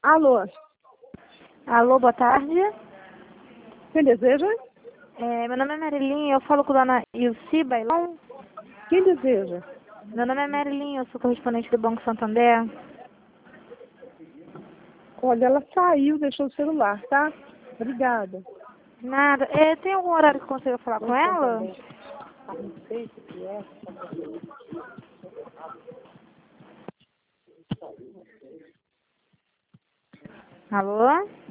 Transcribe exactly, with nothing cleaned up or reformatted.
Alô, Alô, boa tarde. quem deseja? É, meu nome é Marilyn, eu falo com a dona Ilci Bailão. Quem deseja? Meu nome é Marilyn, eu sou correspondente do Banco Santander. Olha, ela saiu, deixou o celular, tá? Obrigada. Nada. É, tem algum horário que eu consiga falar com ela? Não sei o que é. Alô?